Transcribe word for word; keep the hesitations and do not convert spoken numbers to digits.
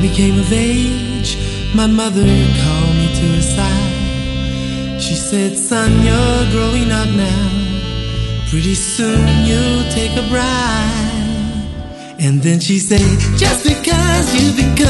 became of age, my mother called me to her side. She said, son, you're growing up now. Pretty soon you'll take a bride. And then she said, just because you become